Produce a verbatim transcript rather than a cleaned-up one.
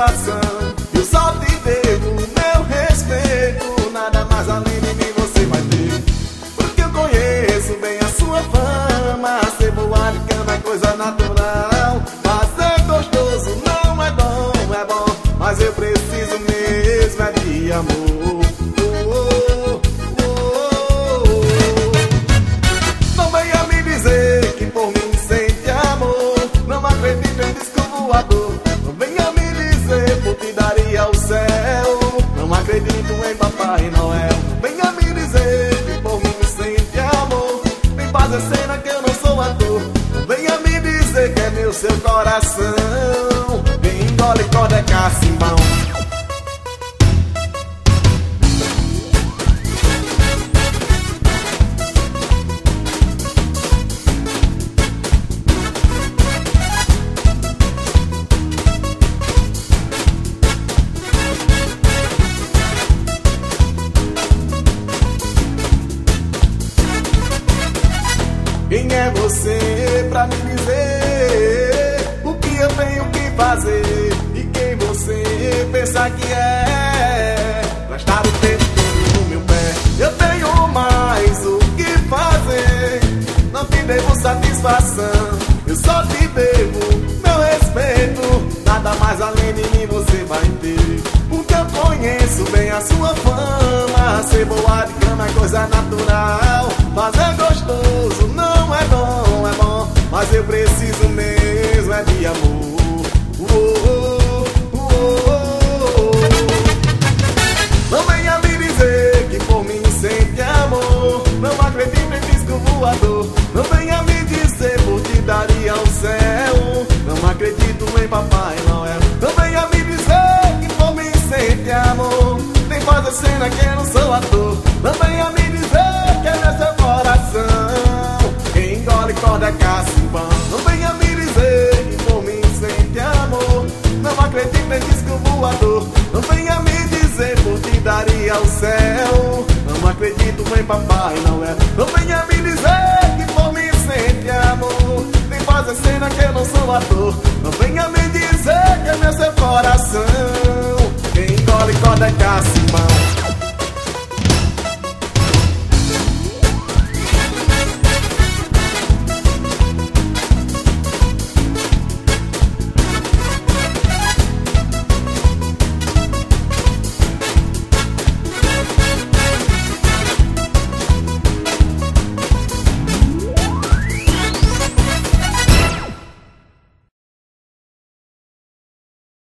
satisfação. Eu só te devo meu respeito, nada mais além de mim você vai ter. Porque eu conheço bem a sua fama, ser boa de cama é coisa natural. Fazer gostoso não é bom, é bom, mas eu preciso mesmo é de amor. Não venha me dizer por te daria o céu. Não acredito em Papai Noel. Não venha me dizer que por mim sente amor. Vem fazer cena que eu não sou ator. Não venha me dizer que é meu seu coração. Vem engole corda é cacimbão. Quem é você pra me dizer o que eu tenho que fazer? E quem você pensa que é pra estar o tempo todo no meu pé? Eu tenho mais o que fazer, não te devo satisfação. Eu só te devo meu respeito, nada mais além de mim você vai ter. Porque eu conheço bem a sua fama, ser boa de cama é coisa natural. Fazer gostoso não é bom, é bom, mas eu preciso mesmo é de amor. Oh, oh, oh, oh. Não venha me dizer que por mim sente amor. Não acredito em disco voador. Não venha me dizer por te daria o céu. Não acredito em Papai Noel. Não venha me dizer que por mim sente amor. Nem fazer cena que eu não sou ator. Não venha me dizer que é meu seu coração. Quem engole corda é cacimbão. Não venha me dizer que por mim sente amor. Não acredito em disco voador. Não venha me dizer por te daria o céu. Não acredito em Papai Noel. Não venha me dizer que por mim sente amor. Nem fazer cena que eu não sou ator. Não venha me dizer que é meu seu coração. Quem engole corda é cacimbão.